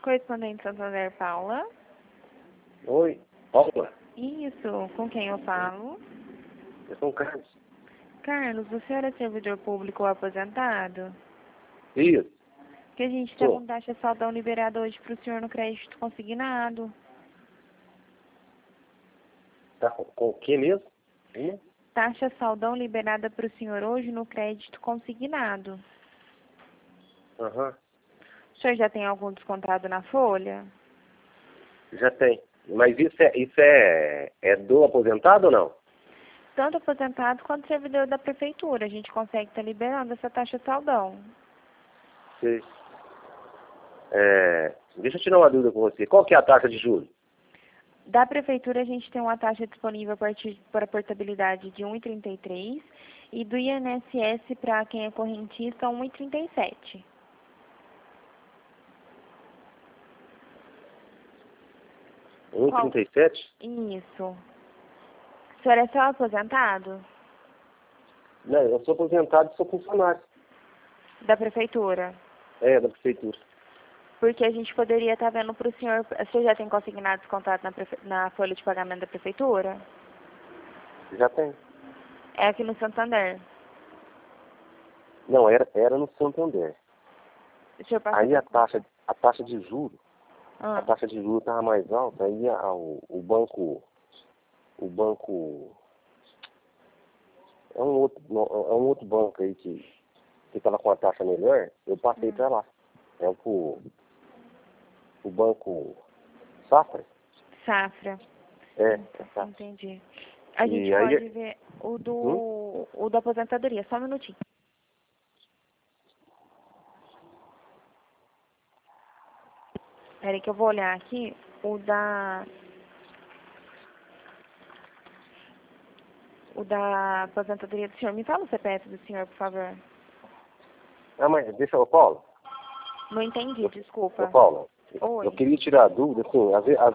Correspondente Santander, Paula. Oi, Paula. Isso, com quem eu falo? Eu sou o Carlos. Carlos, o senhor é servidor público ou aposentado? Isso. Que a gente está Sou. com taxa saldão liberada hoje para o senhor no crédito consignado. Tá com o que mesmo? Taxa saldão liberada para o senhor hoje no crédito consignado. Aham. O senhor já tem algum descontado na folha? Já tem. Mas isso é do aposentado ou não? Tanto aposentado quanto servidor da prefeitura. A gente consegue estar liberando essa taxa saldão. Sim. Deixa eu tirar uma dúvida com você. Qual que é a taxa de juros? Da prefeitura, a gente tem uma taxa disponível para portabilidade de 1,33 e do INSS para quem é correntista, 1,37. 1,37? Isso. O senhor é só aposentado? Não, eu sou aposentado e sou funcionário. Da prefeitura? É, da prefeitura. Porque a gente poderia estar vendo para o senhor... O senhor já tem consignado descontado na folha de pagamento da prefeitura? Já tem. É aqui no Santander. Não, era no Santander. O senhor passa Aí pra... a taxa de juros, Ah. a taxa de juros estava mais alta, aí o banco é um outro banco aí que estava com a taxa melhor, eu passei para lá. É o banco Safra. Safra. É Safra. Entendi. A gente E aí, pode ver o da aposentadoria. Só um minutinho. Peraí que eu vou olhar aqui o da aposentadoria do senhor. Me fala o CPF do senhor, por favor. mas deixa eu, Paulo. Não entendi, desculpa. Paulo, Oi. eu queria tirar a dúvida, assim,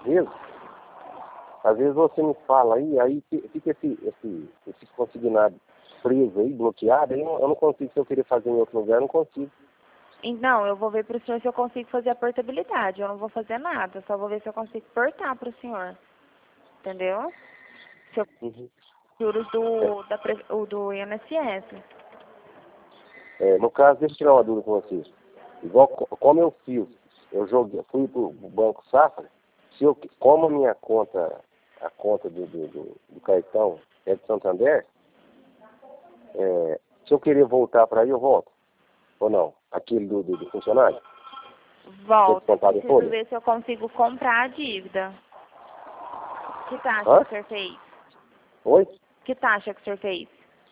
às vezes você me fala aí fica esse consignado preso aí, bloqueado, aí eu não consigo, se eu querer fazer em outro lugar, eu não consigo. Não, eu vou ver para o senhor se eu consigo fazer a portabilidade. Eu não vou fazer nada, só vou ver se eu consigo portar para o senhor. Entendeu? Se eu juros do INSS. No caso, deixa eu tirar uma dúvida com vocês. Igual como eu fiz, fui pro Banco Safra, como a minha conta, a conta do cartão é de Santander, se eu querer voltar para aí, eu volto. Ou não? Aquele do funcionário? Volta, eu Descontado em preciso folha? ver se eu consigo comprar a dívida. Que taxa Hã? que o senhor fez? Oi? Que taxa que o senhor fez?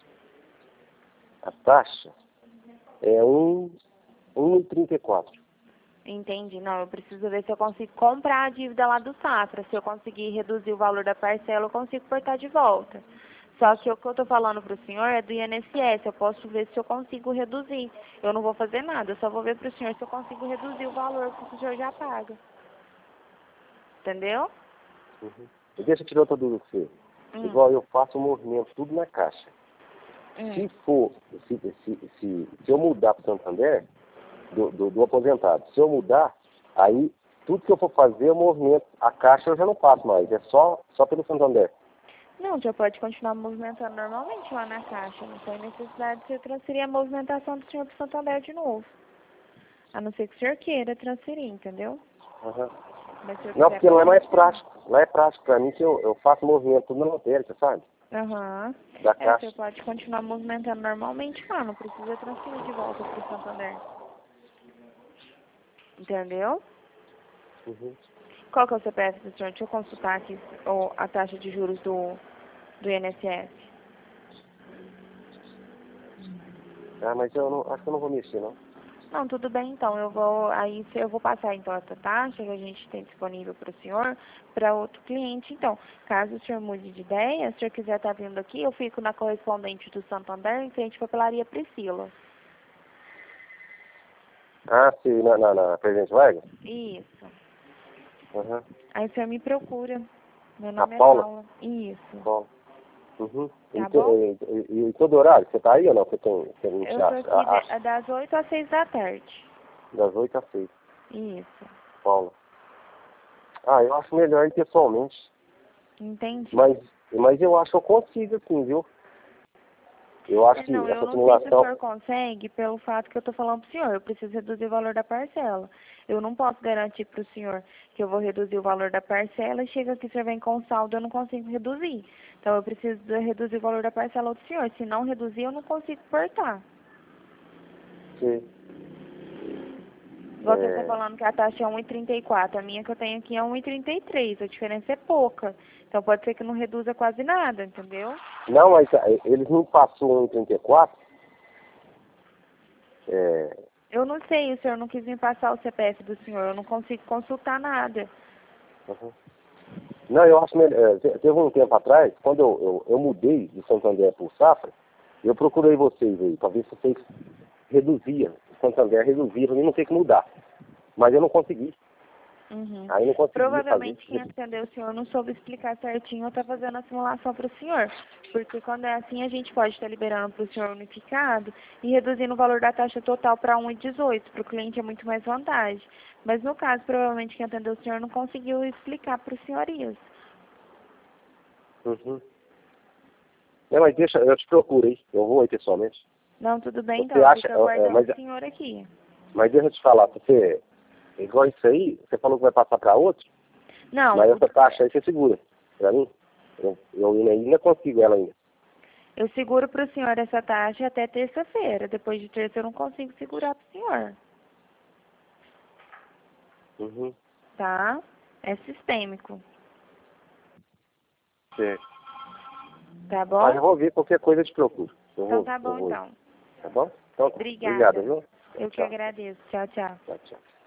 A taxa é 1,34. Entendi. Não, eu preciso ver se eu consigo comprar a dívida lá do Safra. Se eu conseguir reduzir o valor da parcela, eu consigo portar de volta. Só que o que eu tô falando pro senhor é do INSS. Eu posso ver se eu consigo reduzir. Eu não vou fazer nada, eu só vou ver pro senhor se eu consigo reduzir o valor que o senhor já paga. Entendeu? E deixa eu tirar outra dúvida com você. Igual eu faço um movimento tudo na caixa. Se eu mudar para o Santander, do aposentado, se eu mudar, aí tudo que eu for fazer, eu movimento. A caixa eu já não faço mais, é só pelo Santander. Não, já pode continuar movimentando normalmente lá na caixa. Não tem necessidade de você transferir a movimentação do senhor para o Santander de novo. A não ser que o senhor queira transferir, entendeu? Uhum. Mas se eu Não, quiser, porque lá é pode mais ser. prático. Lá é prático para mim que eu faço movimento tudo na lotérica, sabe? Aham. Da Você caixa. pode continuar movimentando normalmente lá, não precisa transferir de volta para o Santander. Entendeu? Qual que é o CPF do senhor? Deixa eu consultar aqui a taxa de juros do INSS. Mas eu não, acho que eu não vou mexer, não. Não, tudo bem então. Eu vou passar então essa taxa que a gente tem disponível para o senhor para outro cliente. Então, caso o senhor mude de ideia, se o senhor quiser estar vindo aqui, eu fico na correspondente do Santander em frente à papelaria Priscila. Ah, sim, na Presidente Vargas? Isso. Uhum. Aí o senhor me procura. Meu A nome é Paula? Paula. Isso. Bom. Uhum. Tá bom? E todo horário? Você tá aí ou não? Você tem Eu tô aqui acha? das 8 às 6 da tarde. Das 8 às 6. Isso. Paula. Ah, eu acho melhor ir pessoalmente. Entendi. Mas eu acho que eu consigo, assim, viu? Eu acho que Não, essa eu não sei se o simulação... senhor consegue pelo fato que eu estou falando para o senhor. Eu preciso reduzir o valor da parcela. Eu não posso garantir para o senhor que eu vou reduzir o valor da parcela e chega aqui, o senhor vem com saldo, eu não consigo reduzir. Então, eu preciso reduzir o valor da parcela do senhor. Se não reduzir, eu não consigo cortar. Sim. Você está falando que a taxa é 1,34. A minha que eu tenho aqui é 1,33. A diferença é pouca. Então, pode ser que não reduza quase nada, entendeu? Não, mas eles não passou 1,34. Eu não sei, o senhor não quis me passar o CPF do senhor. Eu não consigo consultar nada. Uhum. Não, eu acho melhor. Teve um tempo atrás, quando eu mudei de Santander para o Safra, eu procurei vocês aí, para ver se vocês reduziam. Santander reduziram e não tem que mudar. Mas eu não consegui. Uhum. Aí não consegui fazer. Provavelmente quem atendeu o senhor não soube explicar certinho ou está fazendo a simulação para o senhor. Porque quando é assim, a gente pode estar liberando para o senhor unificado e reduzindo o valor da taxa total para 1,18. Para o cliente é muito mais vantagem. Mas no caso, provavelmente quem atendeu o senhor não conseguiu explicar para o senhor isso. Uhum. Não, mas deixa, eu te procuro aí. Eu vou aí pessoalmente. Não, tudo bem, Você então. acha, Fica aguardando o senhor aqui. mas deixa eu te falar, você, igual isso aí, você falou que vai passar para outro, Não, mas essa taxa aí você segura para mim. Eu ainda consigo ela ainda. eu seguro para o senhor essa taxa até terça-feira. Depois de terça eu não consigo segurar para o senhor. Uhum. Tá? É sistêmico. Certo. Tá Ah, bom? eu vou ver qualquer coisa eu te procuro. Então tá bom, eu vou. então. Tá bom? Então, Obrigada. obrigado, viu? Eu que Tchau. agradeço. Tchau, tchau. Tchau, tchau.